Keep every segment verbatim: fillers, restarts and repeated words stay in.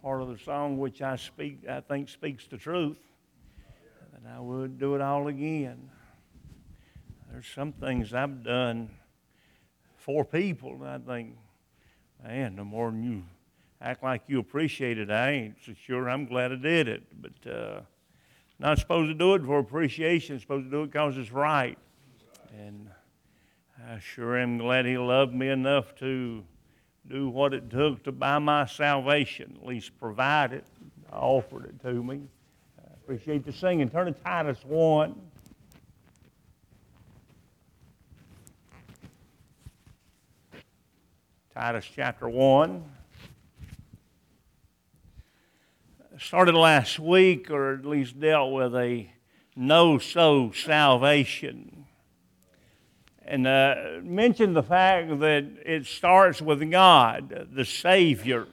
part of the song which I speak, I think speaks the truth, and I would do it all again. There's some things I've done for people that I think, man, the more than you act like you appreciate it, I ain't so sure I'm glad I did it. But uh, not supposed to do it for appreciation, supposed to do it because it's right. And I sure am glad He loved me enough to do what it took to buy my salvation, at least provide it, offered it to me. I appreciate the singing. Turn to Titus one. Titus chapter one. Started last week, or at least dealt with a no-so salvation. And uh, mentioned the fact that it starts with God, the Savior.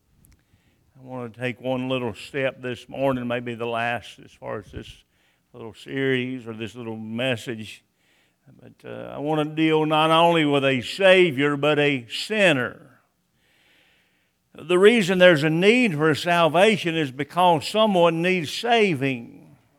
I want to take one little step this morning, maybe the last as far as this little series or this little message. But uh, I want to deal not only with a Savior, but a sinner. The reason there's a need for salvation is because someone needs saving.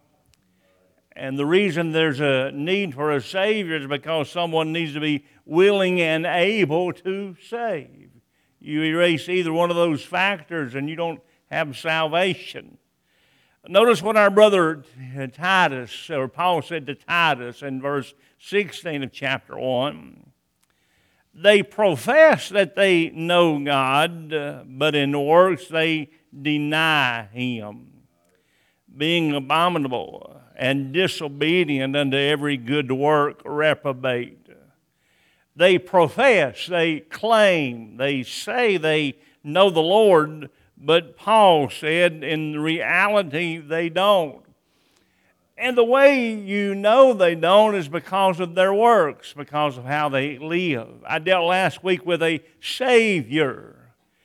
And the reason there's a need for a Savior is because someone needs to be willing and able to save. You erase either one of those factors and you don't have salvation. Notice what our brother Titus, or Paul said to Titus in verse sixteen of chapter one. They profess that they know God, uh, but in works they deny Him, being abominable and disobedient unto every good work, reprobate. They profess, they claim, they say they know the Lord, but Paul said in reality they don't. And the way you know they don't is because of their works, because of how they live. I dealt last week with a Savior.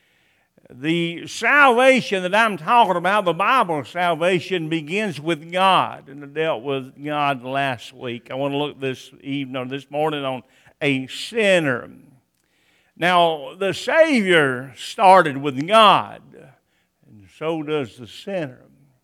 The salvation that I'm talking about, the Bible salvation, begins with God. And I dealt with God last week. I want to look this evening or this morning on a sinner. Now, the Savior started with God, and so does the sinner.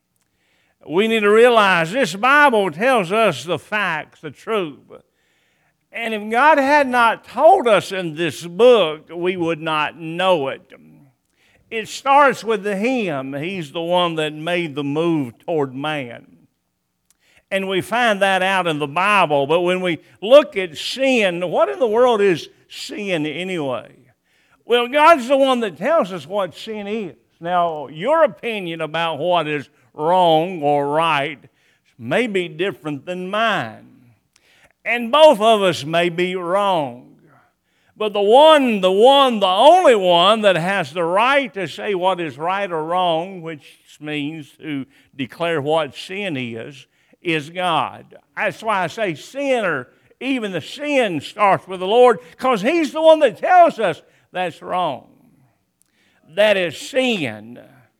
We need to realize this Bible tells us the facts, the truth. And if God had not told us in this book, we would not know it. It starts with the Him. He's the one that made the move toward man. And we find that out in the Bible. But when we look at sin, what in the world is sin anyway? Well, God's the one that tells us what sin is. Now, your opinion about what is wrong or right may be different than mine. And both of us may be wrong. But the one, the one, the only one that has the right to say what is right or wrong, which means to declare what sin is, is God. That's why I say sin, or even the sin starts with the Lord, because He's the one that tells us that's wrong. That is sin.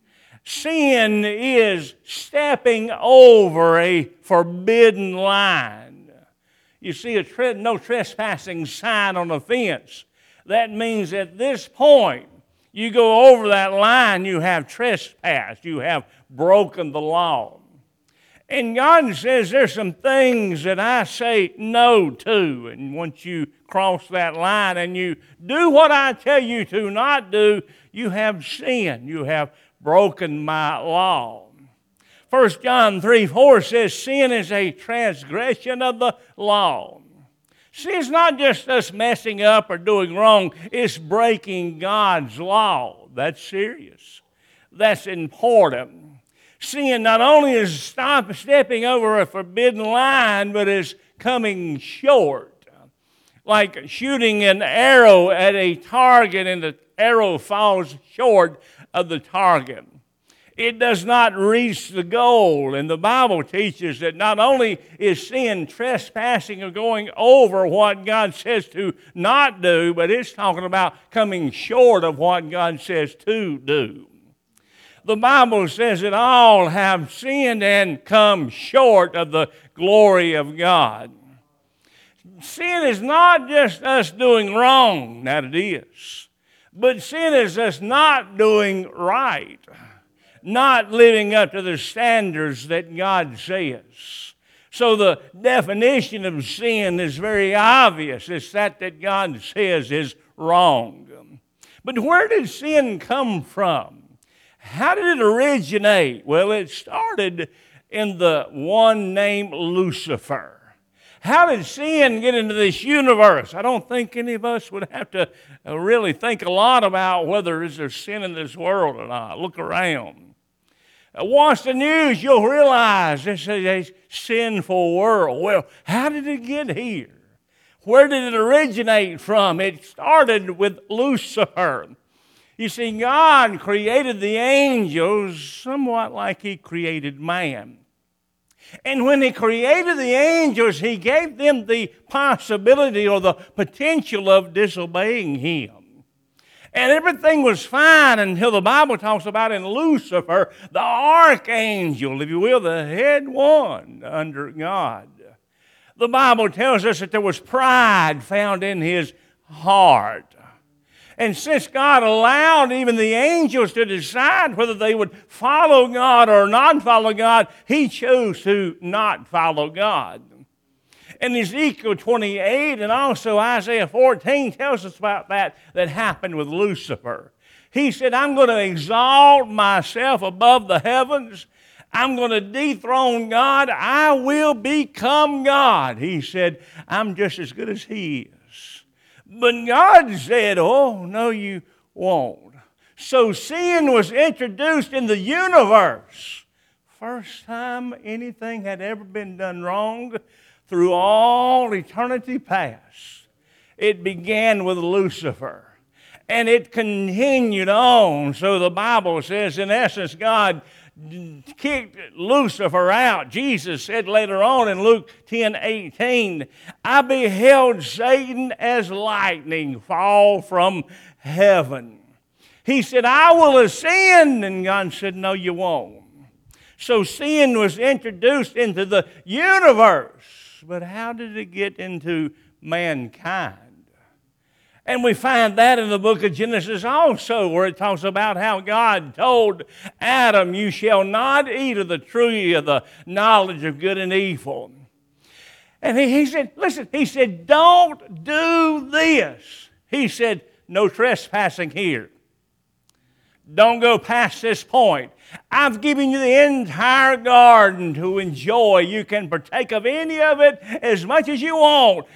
Sin is stepping over a forbidden line. You see a tre- no trespassing sign on the fence. That means at this point, you go over that line, you have trespassed. You have broken the law. And God says there's some things that I say no to. And once you cross that line and you do what I tell you to not do, you have sinned. You have broken my law. First John three four says sin is a transgression of the law. See, it's not just us messing up or doing wrong. It's breaking God's law. That's serious. That's important. Sin not only is stop, stepping over a forbidden line, but is coming short. Like shooting an arrow at a target and the arrow falls short of the target. It does not reach the goal. And the Bible teaches that not only is sin trespassing or going over what God says to not do, but it's talking about coming short of what God says to do. The Bible says that all have sinned and come short of the glory of God. Sin is not just us doing wrong, that it is, but sin is us not doing right. not living up to the standards that God says. So the definition of sin is very obvious. It's that that God says is wrong. But where did sin come from? How did it originate? Well, it started in the one named Lucifer. How did sin get into this universe? I don't think any of us would have to really think a lot about whether is there sin in this world or not. Look around. Watch the news, you'll realize this is a sinful world. Well, how did it get here? Where did it originate from? It started with Lucifer. You see, God created the angels somewhat like He created man. And when He created the angels, He gave them the possibility or the potential of disobeying Him. And everything was fine until the Bible talks about in Lucifer, the archangel, if you will, the head one under God. The Bible tells us that there was pride found in his heart. And since God allowed even the angels to decide whether they would follow God or not follow God, He chose to not follow God. And Ezekiel twenty-eight and also Isaiah fourteen tells us about that that happened with Lucifer. He said, I'm going to exalt myself above the heavens. I'm going to dethrone God. I will become God. He said, I'm just as good as He is. But God said, oh, no, you won't. So sin was introduced in the universe. First time anything had ever been done wrong through all eternity past. It began with Lucifer. And it continued on. So the Bible says, in essence, God kicked Lucifer out. Jesus said later on in Luke ten eighteen, I beheld Satan as lightning fall from heaven. He said, I will ascend. And God said, no, you won't. So sin was introduced into the universe. But how did it get into mankind? And we find that in the book of Genesis also, where it talks about how God told Adam, you shall not eat of the tree of the knowledge of good and evil. And he, he said, listen, he said, don't do this. He said, no trespassing here. Don't go past this point. I've given you the entire garden to enjoy. You can partake of any of it as much as you want.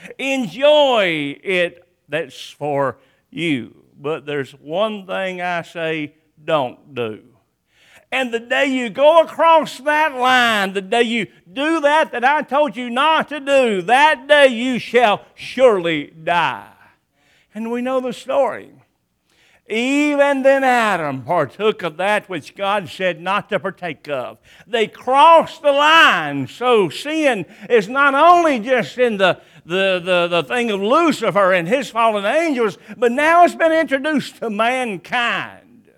Enjoy it. That's for you. But there's one thing I say don't do. And the day you go across that line, the day you do that that I told you not to do, that day you shall surely die. And we know the story. Eve and then Adam partook of that which God said not to partake of. They crossed the line. So sin is not only just in the, the, the, the thing of Lucifer and his fallen angels, but now it's been introduced to mankind.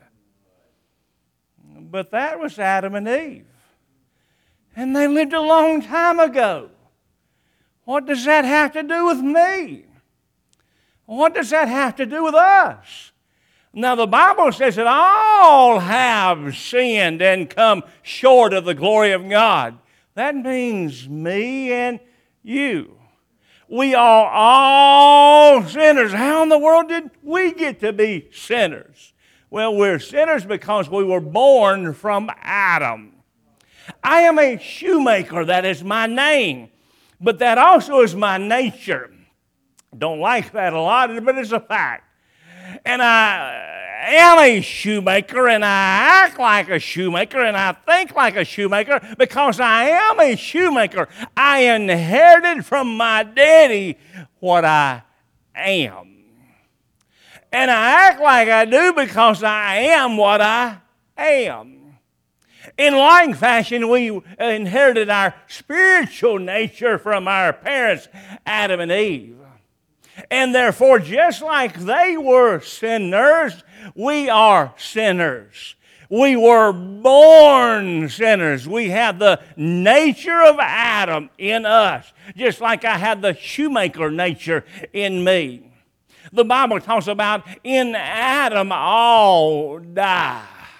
But that was Adam and Eve. And they lived a long time ago. What does that have to do with me? What does that have to do with us? Now, the Bible says that all have sinned and come short of the glory of God. That means me and you. We are all sinners. How in the world did we get to be sinners? Well, we're sinners because we were born from Adam. I am a shoemaker. That is my name. But that also is my nature. Don't like that a lot, but it's a fact. And I am a shoemaker, and I act like a shoemaker, and I think like a shoemaker because I am a shoemaker. I inherited from my daddy what I am. And I act like I do because I am what I am. In like fashion, we inherited our spiritual nature from our parents, Adam and Eve. And therefore, just like they were sinners, we are sinners. We were born sinners. We have the nature of Adam in us, just like I had the shoemaker nature in me. The Bible talks about in Adam all die.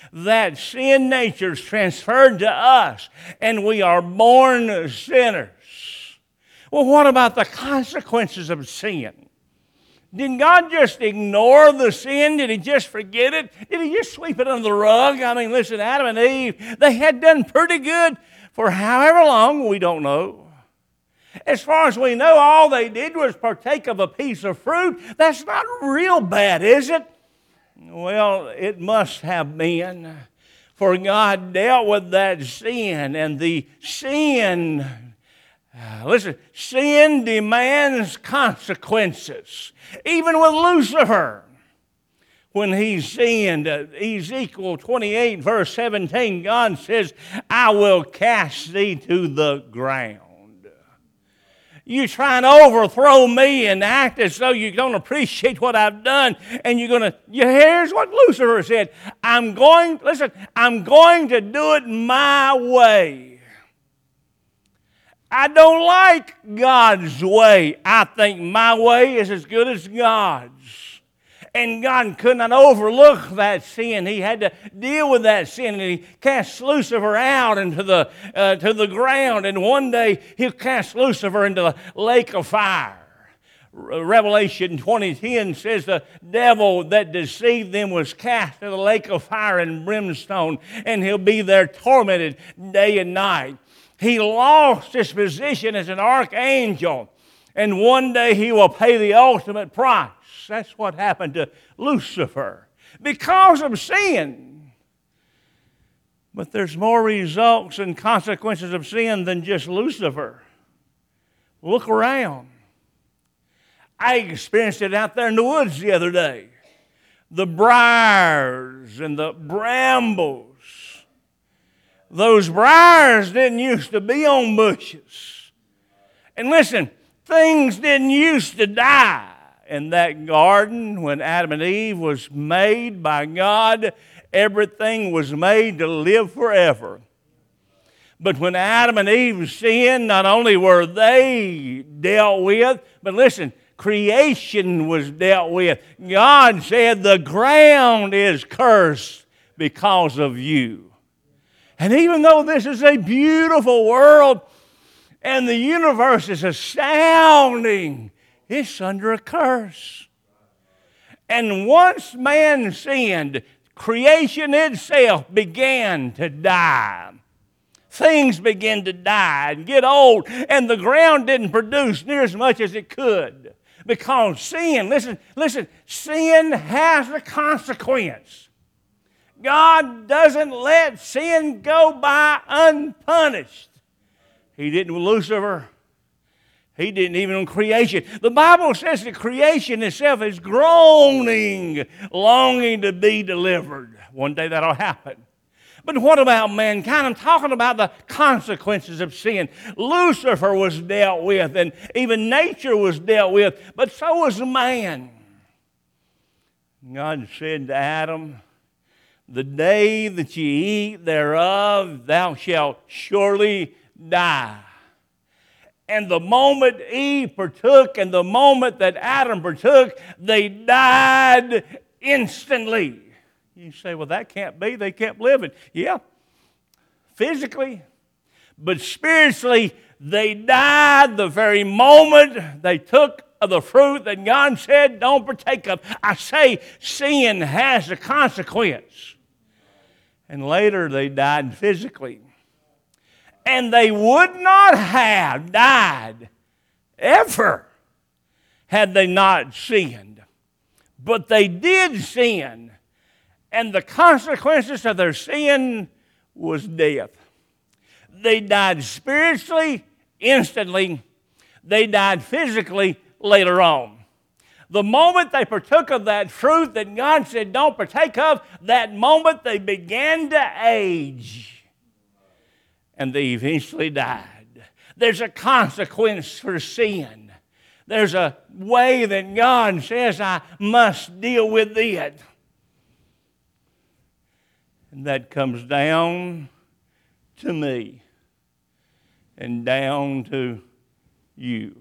that sin nature is transferred to us, and we are born sinners. Well, what about the consequences of sin? Did God just ignore the sin? Did He just forget it? Did He just sweep it under the rug? I mean, listen, Adam and Eve, they had done pretty good for however long, we don't know. As far as we know, all they did was partake of a piece of fruit. That's not real bad, is it? Well, it must have been. For God dealt with that sin, and the sin... Listen, sin demands consequences. Even with Lucifer, when he sinned, Ezekiel twenty-eight, verse seventeen, God says, I will cast thee to the ground. You try and overthrow me and act as though you don't appreciate what I've done, and you're going to, here's what Lucifer said, I'm going, listen, I'm going to do it my way. I don't like God's way. I think my way is as good as God's. And God could not overlook that sin. He had to deal with that sin. And He cast Lucifer out into the, uh, to the ground. And one day He'll cast Lucifer into the lake of fire. Revelation twenty ten says the devil that deceived them was cast into the lake of fire and brimstone. And he'll be there tormented day and night. He lost his position as an archangel, and one day he will pay the ultimate price. That's what happened to Lucifer because of sin. But there's more results and consequences of sin than just Lucifer. Look around. I experienced it out there in the woods the other day. The briars and the brambles. Those briars didn't used to be on bushes. And listen, things didn't used to die in that garden when Adam and Eve was made by God. Everything was made to live forever. But when Adam and Eve sinned, not only were they dealt with, but listen, creation was dealt with. God said, the ground is cursed because of you. And even though this is a beautiful world and the universe is astounding, it's under a curse. And once man sinned, creation itself began to die. Things began to die and get old, and the ground didn't produce near as much as it could. Because sin, listen, listen, sin has a consequence. God doesn't let sin go by unpunished. He didn't with Lucifer. He didn't even on creation. The Bible says that creation itself is groaning, longing to be delivered. One day that'll happen. But what about mankind? I'm talking about the consequences of sin. Lucifer was dealt with, and even nature was dealt with, but so was man. God said to Adam, the day that you eat thereof, thou shalt surely die. And the moment Eve partook and the moment that Adam partook, they died instantly. You say, well, that can't be. They kept living. Yeah, physically. But spiritually, they died the very moment they took of the fruit that God said don't partake of. I say sin has a consequence. And later they died physically. And they would not have died ever had they not sinned. But they did sin. And the consequences of their sin was death. They died spiritually instantly. They died physically later on. The moment they partook of that fruit that God said don't partake of, that moment they began to age. And they eventually died. There's a consequence for sin. There's a way that God says I must deal with it. And that comes down to me and down to you.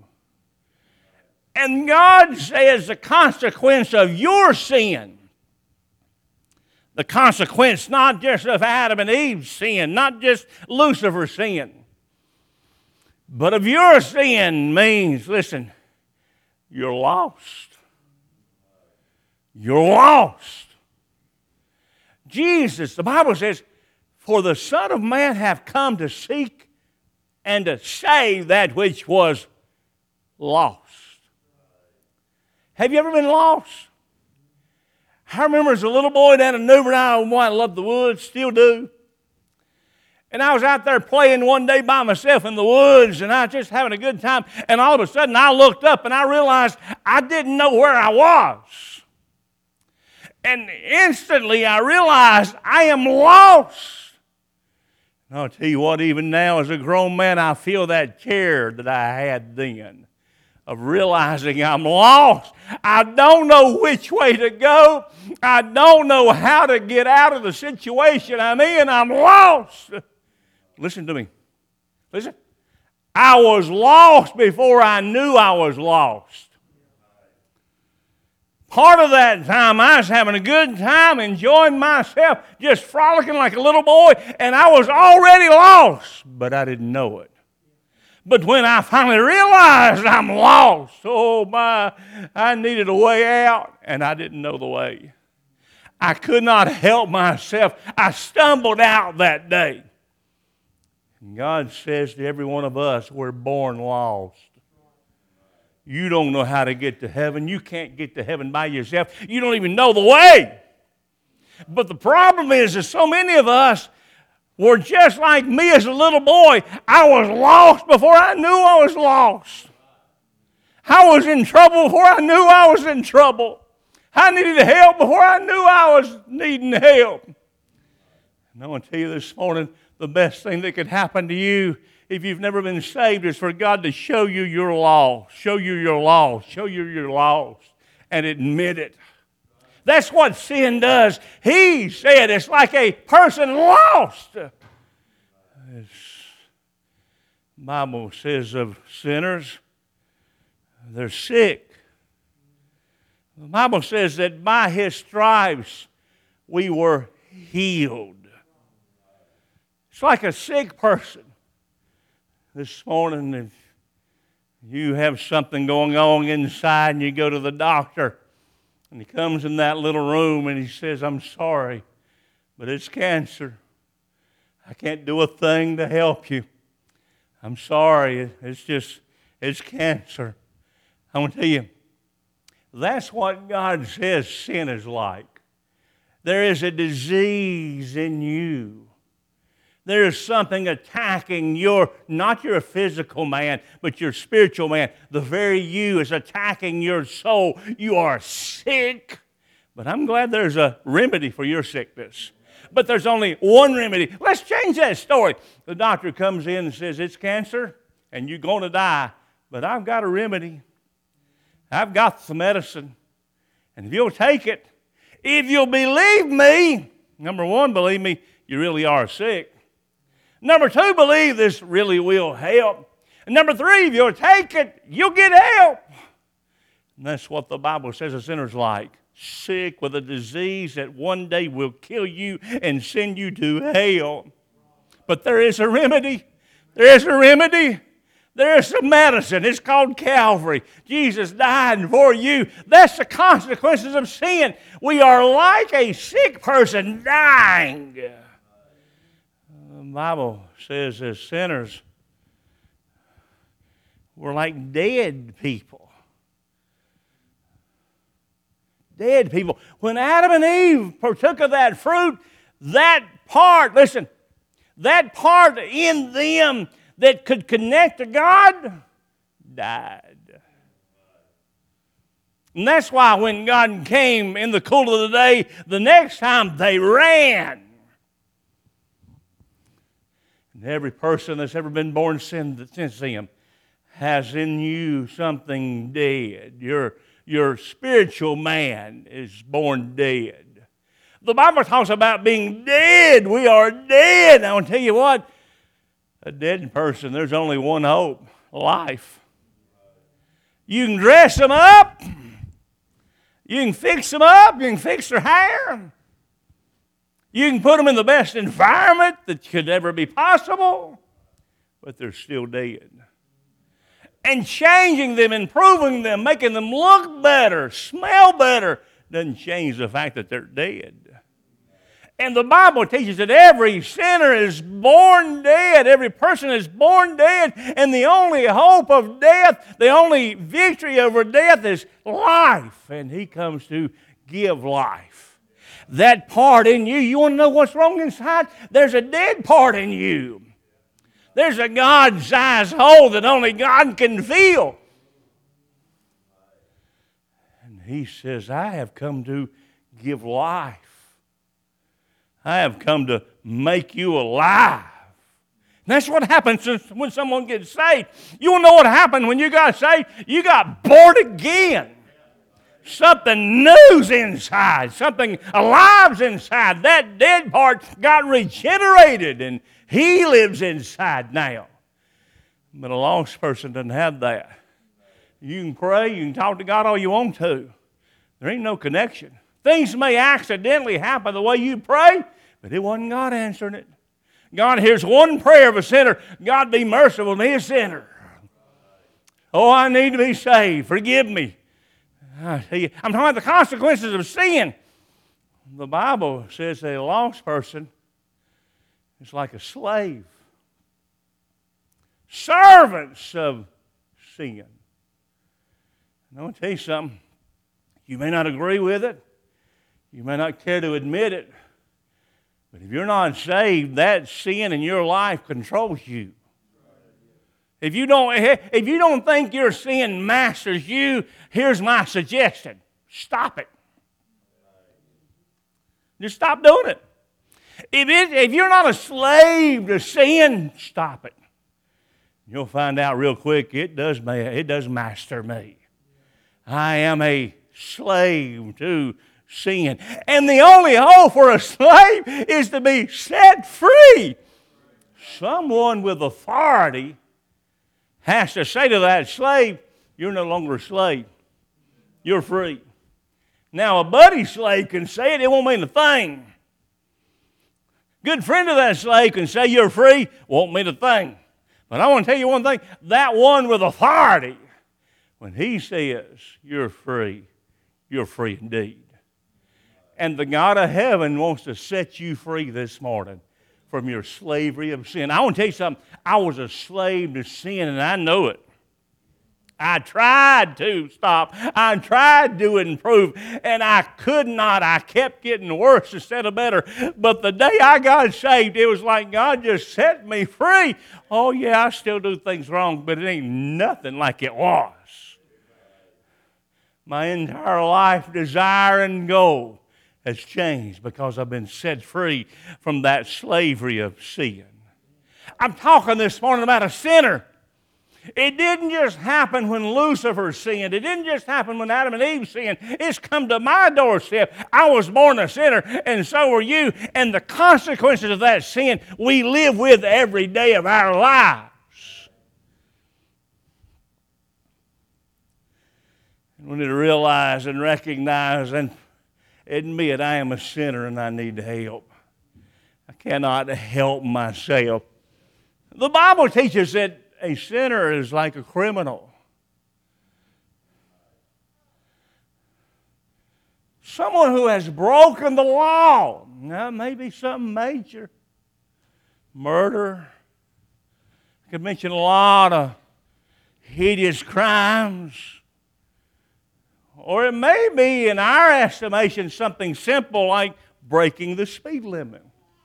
And God says the consequence of your sin, the consequence not just of Adam and Eve's sin, not just Lucifer's sin, but of your sin means, listen, you're lost. You're lost. Jesus, the Bible says, for the Son of Man hath come to seek and to save that which was lost. Have you ever been lost? I remember as a little boy down in Newbern, Iowa, I loved the woods, still do. And I was out there playing one day by myself in the woods, and I was just having a good time. And all of a sudden, I looked up, and I realized I didn't know where I was. And instantly, I realized I am lost. And I'll tell you what, even now as a grown man, I feel that care that I had then of realizing I'm lost. I don't know which way to go. I don't know how to get out of the situation I'm in. I'm lost. Listen to me. Listen. I was lost before I knew I was lost. Part of that time, I was having a good time, enjoying myself, just frolicking like a little boy, and I was already lost, but I didn't know it. But when I finally realized I'm lost, oh my, I needed a way out, and I didn't know the way. I could not help myself. I stumbled out that day. And God says to every one of us, we're born lost. You don't know how to get to heaven. You can't get to heaven by yourself. You don't even know the way. But the problem is that so many of us were just like me as a little boy. I was lost before I knew I was lost. I was in trouble before I knew I was in trouble. I needed help before I knew I was needing help. And I want to tell you this morning, the best thing that could happen to you if you've never been saved is for God to show you your lost, show you your lost, show you your lost, and admit it. That's what sin does. He said it's like a person lost. The Bible says of sinners, they're sick. The Bible says that by His stripes we were healed. It's like a sick person. This morning, if you have something going on inside and you go to the doctor, and he comes in that little room and he says, I'm sorry, but it's cancer. I can't do a thing to help you. I'm sorry, it's just, it's cancer. I want to tell you, that's what God says sin is like. There is a disease in you. There is something attacking your, not your physical man, but your spiritual man. The very you is attacking your soul. You are sick. But I'm glad there's a remedy for your sickness. But there's only one remedy. Let's change that story. The doctor comes in and says, it's cancer, and you're going to die. But I've got a remedy. I've got the medicine. And if you'll take it, if you'll believe me, number one, believe me, you really are sick. Number two, believe this really will help. And number three, if you'll take it, you'll get help. And that's what the Bible says a sinner's like. Sick with a disease that one day will kill you and send you to hell. But there is a remedy. There is a remedy. There is some medicine. It's called Calvary. Jesus died for you. That's the consequences of sin. We are like a sick person dying. The Bible says as sinners, we're like dead people. Dead people. When Adam and Eve partook of that fruit, that part, listen, that part in them that could connect to God died. And that's why when God came in the cool of the day, the next time they ran. And every person that's ever been born since then has in you something dead. Your, your spiritual man is born dead. The Bible talks about being dead. We are dead. I want to tell you what, a dead person, there's only one hope, life. You can dress them up. You can fix them up. You can fix their hair. You can put them in the best environment that could ever be possible, but they're still dead. And changing them, improving them, making them look better, smell better, doesn't change the fact that they're dead. And the Bible teaches that every sinner is born dead. Every person is born dead. And the only hope of death, the only victory over death is life. And He comes to give life. That part in you, you want to know what's wrong inside? There's a dead part in you. There's a God-sized hole that only God can fill. And He says, I have come to give life. I have come to make you alive. And that's what happens when someone gets saved. You will know what happened when you got saved. You got born again. Something new's inside. Something alive's inside. That dead part got regenerated, and He lives inside now. But a lost person doesn't have that. You can pray, you can talk to God all you want to. There ain't no connection. Things may accidentally happen the way you pray, but it wasn't God answering it. God hears one prayer of a sinner. God, be merciful to me, a sinner. Oh, I need to be saved. Forgive me. I tell you, I'm talking about the consequences of sin. The Bible says that a lost person is like a slave. Servants of sin. And I want to tell you something. You may not agree with it. You may not care to admit it. But if you're not saved, that sin in your life controls you. If you don't, if you don't think your sin masters you, here's my suggestion. Stop it. Just stop doing it. If, it, if you're not a slave to sin, stop it. You'll find out real quick it does, it does master me. I am a slave to sin. And the only hope for a slave is to be set free. Someone with authority has to say to that slave, you're no longer a slave. You're free. Now, a buddy slave can say it, it won't mean a thing. Good friend of that slave can say you're free, won't mean a thing. But I want to tell you one thing, that one with authority, when he says you're free, you're free indeed. And the God of heaven wants to set you free this morning from your slavery of sin. I want to tell you something. I was a slave to sin, and I know it. I tried to stop. I tried to improve, and I could not. I kept getting worse instead of better. But the day I got saved, it was like God just set me free. Oh, yeah, I still do things wrong, but it ain't nothing like it was. My entire life, desire, and goal has changed because I've been set free from that slavery of sin. I'm talking this morning about a sinner. It didn't just happen when Lucifer sinned. It didn't just happen when Adam and Eve sinned. It's come to my doorstep. I was born a sinner, and so were you. And the consequences of that sin we live with every day of our lives. And we need to realize and recognize and admit I am a sinner and I need help. I cannot help myself. The Bible teaches that a sinner is like a criminal. Someone who has broken the law. Now, maybe something major. Murder. I could mention a lot of hideous crimes. Or it may be, in our estimation, something simple like breaking the speed limit.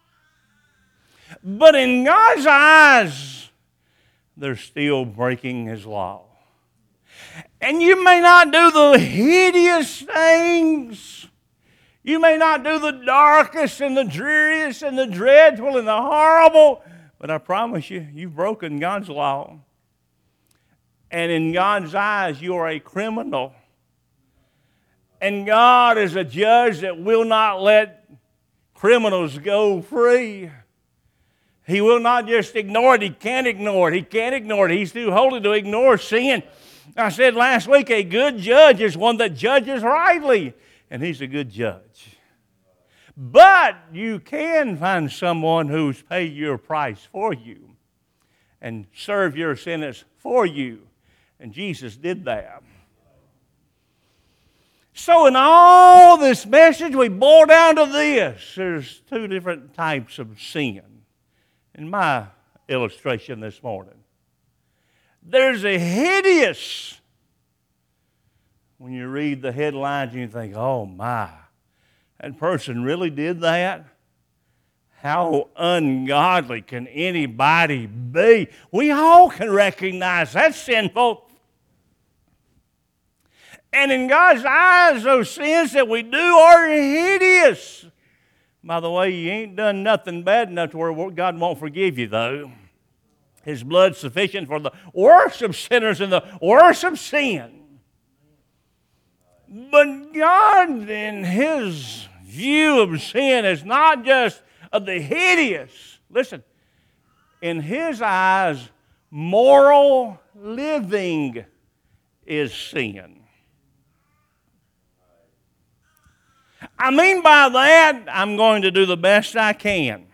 But in God's eyes, they're still breaking His law. And you may not do the hideous things. You may not do the darkest and the dreariest and the dreadful and the horrible. But I promise you, you've broken God's law. And in God's eyes, you are a criminal. And God is a judge that will not let criminals go free. He will not just ignore it. He can't ignore it. He can't ignore it. He's too holy to ignore sin. I said last week, a good judge is one that judges rightly. And He's a good judge. But you can find someone who's paid your price for you and served your sentence for you. And Jesus did that. So in all this message, we boil down to this. There's two different types of sin in my illustration this morning. There's a hideous, when you read the headlines and you think, oh my, that person really did that? How ungodly can anybody be? We all can recognize that's sinful. And in God's eyes, those sins that we do are hideous. By the way, you ain't done nothing bad enough to where God won't forgive you, though. His blood's sufficient for the worst of sinners and the worst of sin. But God, in His view of sin, is not just of the hideous. Listen, in His eyes, moral living is sin. I mean by that, I'm going to do the best I can.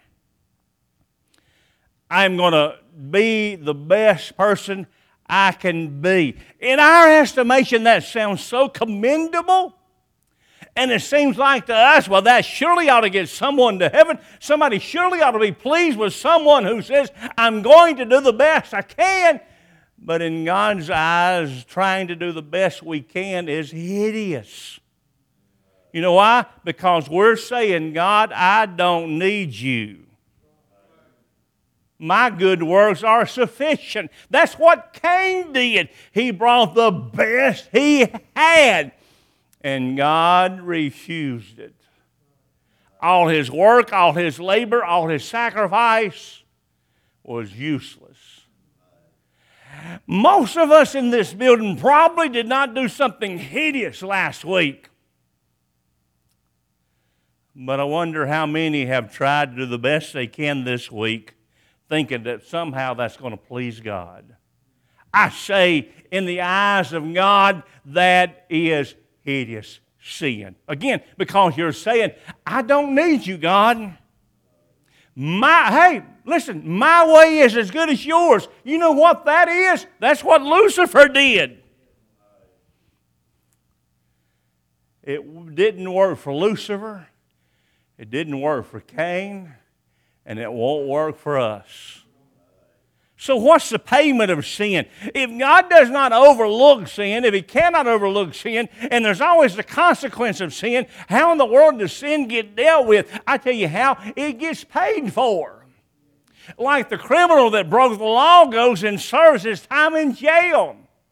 I'm going to be the best person I can be. In our estimation, that sounds so commendable. And it seems like to us, well, that surely ought to get someone to heaven. Somebody surely ought to be pleased with someone who says, I'm going to do the best I can. But in God's eyes, trying to do the best we can is hideous. You know why? Because we're saying, God, I don't need you. My good works are sufficient. That's what Cain did. He brought the best he had, and God refused it. All his work, all his labor, all his sacrifice was useless. Most of us in this building probably did not do something hideous last week. But I wonder how many have tried to do the best they can this week, thinking that somehow that's going to please God. I say, in the eyes of God, that is hideous sin. Again, because you're saying, I don't need you, God. My, hey, listen, my way is as good as yours. You know what that is? That's what Lucifer did. It didn't work for Lucifer. It didn't work for Cain, and it won't work for us. So what's the payment of sin? If God does not overlook sin, if He cannot overlook sin, and there's always the consequence of sin, how in the world does sin get dealt with? I tell you how, it gets paid for. Like the criminal that broke the law goes and serves his time in jail.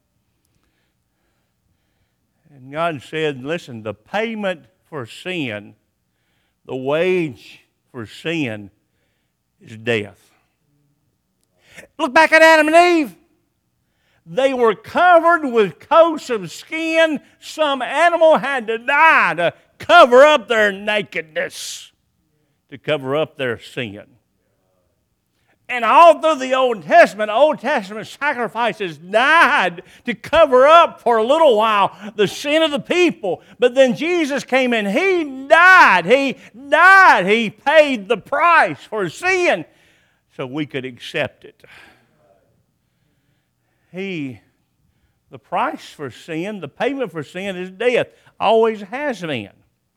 And God said, listen, the payment for sin, the wage for sin is death. Look back at Adam and Eve. They were covered with coats of skin. Some animal had to die to cover up their nakedness, to cover up their sin. And all through the Old Testament, Old Testament sacrifices died to cover up for a little while the sin of the people. But then Jesus came in. He died. He died. He paid the price for sin so we could accept it. He, the price for sin, the payment for sin is death. Always has been.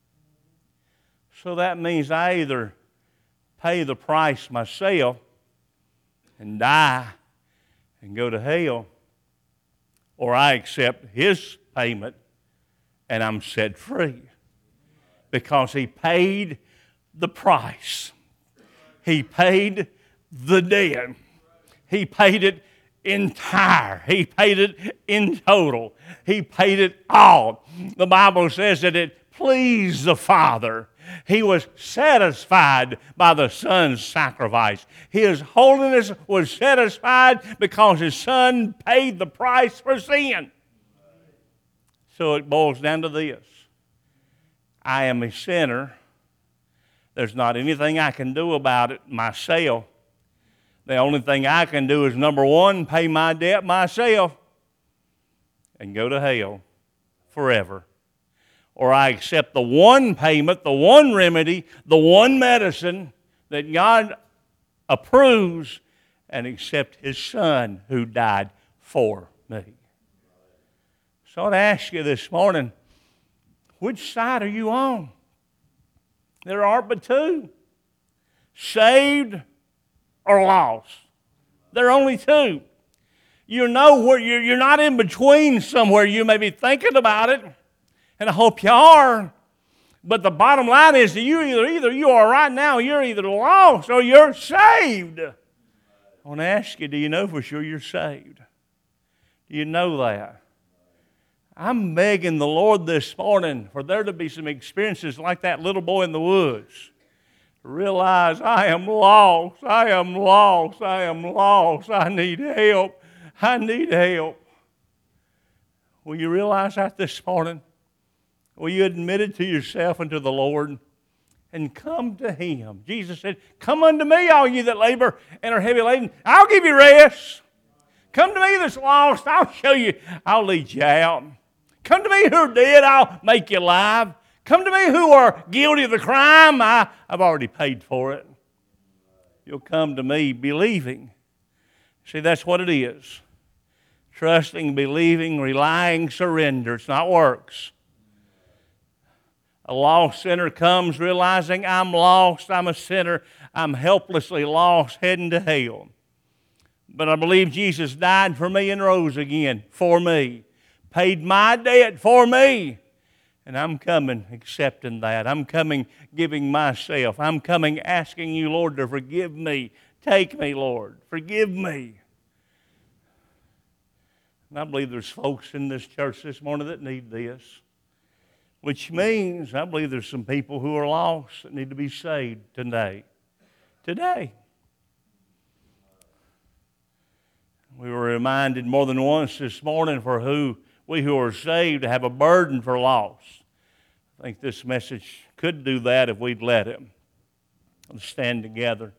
So that means I either pay the price myself and die and go to hell, or I accept His payment and I'm set free because He paid the price. He paid the debt. He paid it entire. He paid it in total. He paid it all. The Bible says that it pleased the Father. He was satisfied by the Son's sacrifice. His holiness was satisfied because His Son paid the price for sin. So it boils down to this. I am a sinner. There's not anything I can do about it myself. The only thing I can do is, number one, pay my debt myself and go to hell forever. or I accept the one payment, the one remedy, the one medicine that God approves, and accept His Son who died for me. So I'd ask you this morning, which side are you on? There are but two, saved or lost. There are only two. You know where you're, you're not in between somewhere. You may be thinking about it, and I hope you are. But the bottom line is that you either, either you are right now, you're either lost or you're saved. I want to ask you, do you know for sure you're saved? Do you know that? I'm begging the Lord this morning for there to be some experiences like that little boy in the woods. Realize I am lost, I am lost, I am lost, I need help, I need help. Will you realize that this morning? Will you admit it to yourself and to the Lord and come to Him? Jesus said, come unto me, all you that labor and are heavy laden. I'll give you rest. Come to me that's lost. I'll show you. I'll lead you out. Come to me who are dead. I'll make you alive. Come to me who are guilty of the crime. I, I've already paid for it. You'll come to me believing. See, that's what it is. Trusting, believing, relying, surrender. It's not works. A lost sinner comes realizing I'm lost, I'm a sinner, I'm helplessly lost, heading to hell. But I believe Jesus died for me and rose again for me, paid my debt for me, and I'm coming accepting that. I'm coming giving myself. I'm coming asking you, Lord, to forgive me. Take me, Lord. Forgive me. And I believe there's folks in this church this morning that need this. Which means I believe there's some people who are lost that need to be saved today. Today. We were reminded more than once this morning for who we who are saved have a burden for lost. I think this message could do that if we'd let it. Let's stand together.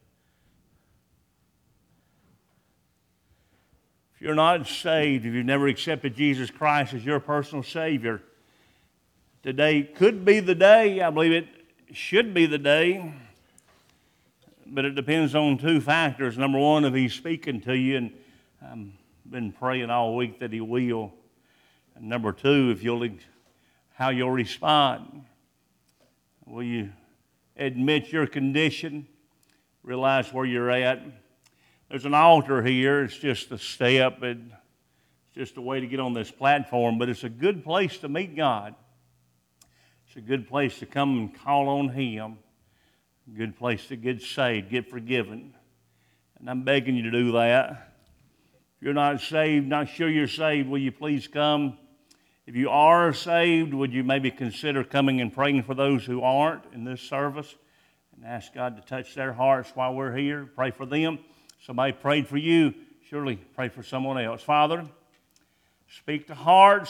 If you're not saved, if you've never accepted Jesus Christ as your personal Savior, today could be the day. I believe it should be the day. But it depends on two factors. Number one, if He's speaking to you, and I've been praying all week that He will. And number two, if you'll, how you'll respond. Will you admit your condition? Realize where you're at? There's an altar here. It's just a step. It's just a way to get on this platform. But it's a good place to meet God. It's a good place to come and call on Him. A good place to get saved, get forgiven. And I'm begging you to do that. If you're not saved, not sure you're saved, will you please come? If you are saved, would you maybe consider coming and praying for those who aren't in this service? And ask God to touch their hearts while we're here. Pray for them. Somebody prayed for you. Surely pray for someone else. Father, speak to hearts.